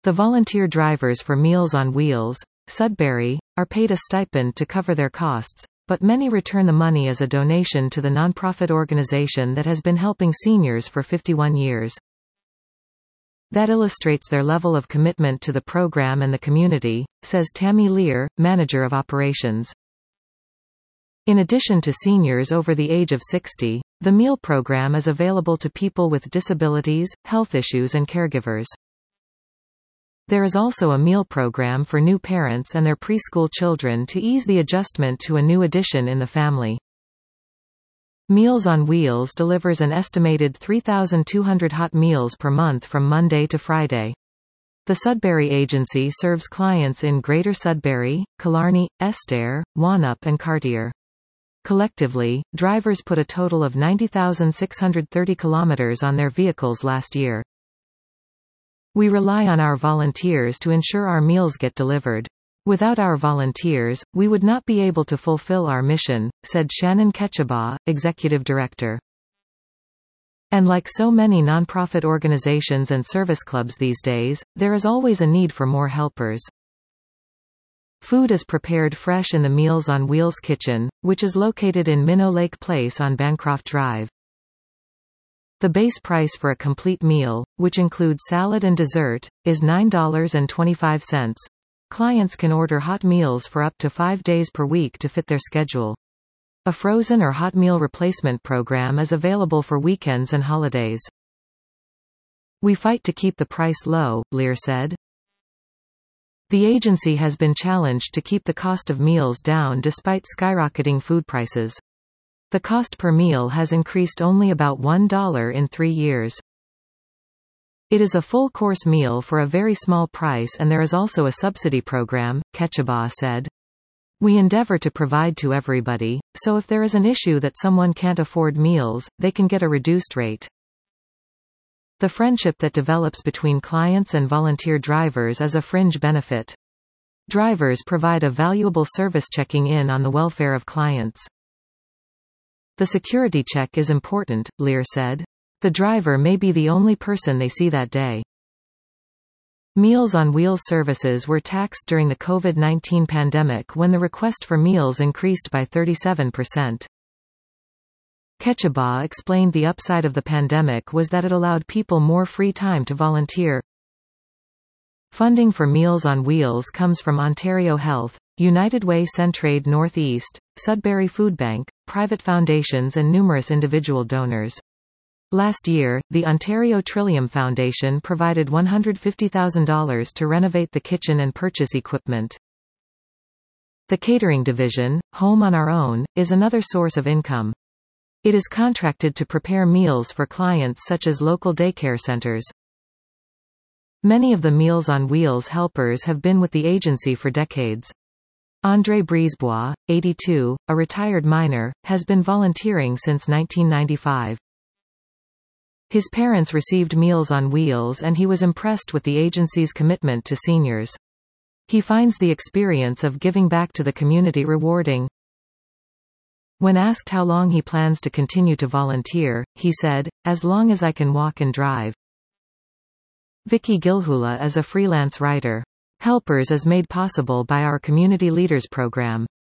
The volunteer drivers for Meals on Wheels, Sudbury, are paid a stipend to cover their costs, but many return the money as a donation to the nonprofit organization that has been helping seniors for 51 years. That illustrates their level of commitment to the program and the community, says Tammy Lear, manager of operations. In addition to seniors over the age of 60, the meal program is available to people with disabilities, health issues and caregivers. There is also a meal program for new parents and their preschool children to ease the adjustment to a new addition in the family. Meals on Wheels delivers an estimated 3,200 hot meals per month from Monday to Friday. The Sudbury agency serves clients in Greater Sudbury, Killarney, Estair, Wanup and Cartier. Collectively, drivers put a total of 90,630 kilometers on their vehicles last year. We rely on our volunteers to ensure our meals get delivered. Without our volunteers, we would not be able to fulfill our mission, said Shannon Ketchabaugh, executive director. And like so many nonprofit organizations and service clubs these days, there is always a need for more helpers. Food is prepared fresh in the Meals on Wheels kitchen, which is located in Minnow Lake Place on Bancroft Drive. The base price for a complete meal, which includes salad and dessert, is $9.25. Clients can order hot meals for up to 5 days per week to fit their schedule. A frozen or hot meal replacement program is available for weekends and holidays. We fight to keep the price low, Lear said. The agency has been challenged to keep the cost of meals down despite skyrocketing food prices. The cost per meal has increased only about $1 in 3 years. It is a full-course meal for a very small price and there is also a subsidy program, Ketchabaugh said. We endeavor to provide to everybody, so if there is an issue that someone can't afford meals, they can get a reduced rate. The friendship that develops between clients and volunteer drivers is a fringe benefit. Drivers provide a valuable service checking in on the welfare of clients. The security check is important, Lear said. The driver may be the only person they see that day. Meals on Wheels services were taxed during the COVID-19 pandemic when the request for meals increased by 37%. Ketchabaugh explained the upside of the pandemic was that it allowed people more free time to volunteer. Funding for Meals on Wheels comes from Ontario Health, United Way Centraide North East, Sudbury Food Bank, private foundations and numerous individual donors. Last year, the Ontario Trillium Foundation provided $150,000 to renovate the kitchen and purchase equipment. The catering division, Home on Our Own, is another source of income. It is contracted to prepare meals for clients such as local daycare centers. Many of the Meals on Wheels helpers have been with the agency for decades. André Brisebois, 82, a retired miner, has been volunteering since 1995. His parents received Meals on Wheels and he was impressed with the agency's commitment to seniors. He finds the experience of giving back to the community rewarding. When asked how long he plans to continue to volunteer, he said, "As long as I can walk and drive." Vicky Gilhula is a freelance writer. Helpers is made possible by our Community Leaders program.